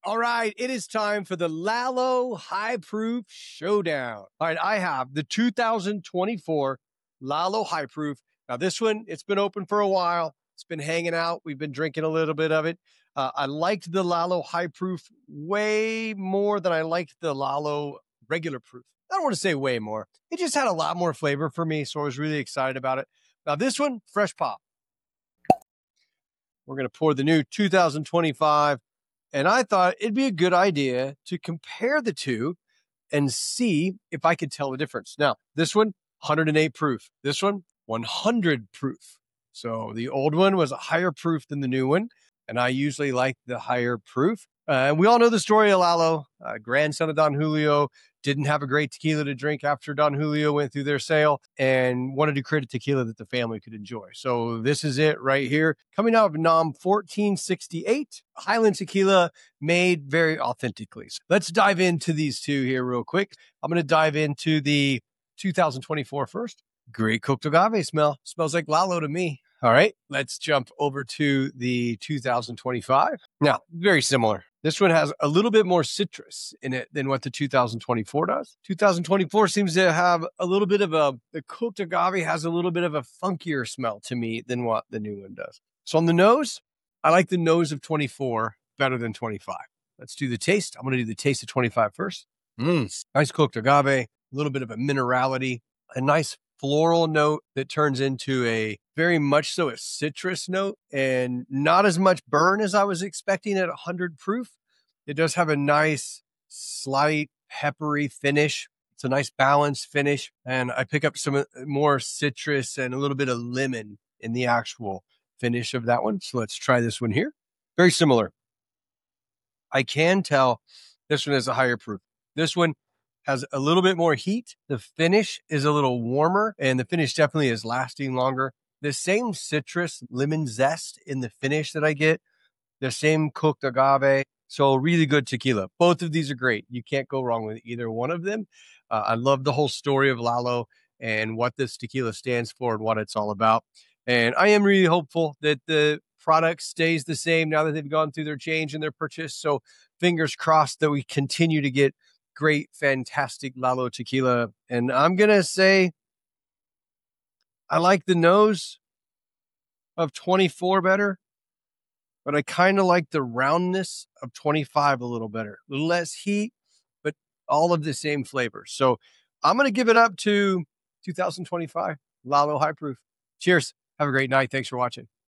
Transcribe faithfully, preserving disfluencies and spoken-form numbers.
All right, it is time for the Lalo High Proof Showdown. All right, I have the two thousand twenty-four Lalo High Proof. Now, this one, it's been open for a while. It's been hanging out. We've been drinking a little bit of it. Uh, I liked the Lalo High Proof way more than I liked the Lalo Regular Proof. I don't want to say way more. It just had a lot more flavor for me, so I was really excited about it. Now, this one, fresh pop. We're going to pour the new two thousand twenty-five. And I thought it'd be a good idea to compare the two and see if I could tell the difference. Now, this one, one hundred eight proof. This one, one hundred proof. So the old one was a higher proof than the new one. And I usually like the higher proof. Uh, and we all know the story of Lalo, uh, grandson of Don Julio, didn't have a great tequila to drink after Don Julio went through their sale and wanted to create a tequila that the family could enjoy. So this is it right here. Coming out of Nam fourteen sixty-eight, Highland tequila made very authentically. So let's dive into these two here real quick. I'm going to dive into the two thousand twenty-four first. Great cooked agave smell. Smells like Lalo to me. All right, let's jump over to the two thousand twenty-five. Now, very similar. This one has a little bit more citrus in it than what the two thousand twenty-four does. two thousand twenty-four seems to have a little bit of a, the cooked agave has a little bit of a funkier smell to me than what the new one does. So on the nose, I like the nose of twenty-four better than twenty-five. Let's do the taste. I'm going to do the taste of twenty-five first. Mm, nice cooked agave, a little bit of a minerality, a nice floral note that turns into a very much so a citrus note and not as much burn as I was expecting at one hundred proof. It does have a nice, slight, peppery finish. It's a nice balanced finish. And I pick up some more citrus and a little bit of lemon in the actual finish of that one. So let's try this one here. Very similar. I can tell this one is a higher proof. This one has a little bit more heat. The finish is a little warmer and the finish definitely is lasting longer. The same citrus lemon zest in the finish that I get, the same cooked agave. So really good tequila. Both of these are great. You can't go wrong with either one of them. Uh, I love the whole story of Lalo and what this tequila stands for and what it's all about. And I am really hopeful that the product stays the same now that they've gone through their change and their purchase. So fingers crossed that we continue to get great, fantastic Lalo tequila. And I'm going to say I like the nose of twenty-four better, but I kind of like the roundness of twenty-five a little better. A little less heat, but all of the same flavors. So I'm going to give it up to two thousand twenty-five Lalo High Proof. Cheers. Have a great night. Thanks for watching.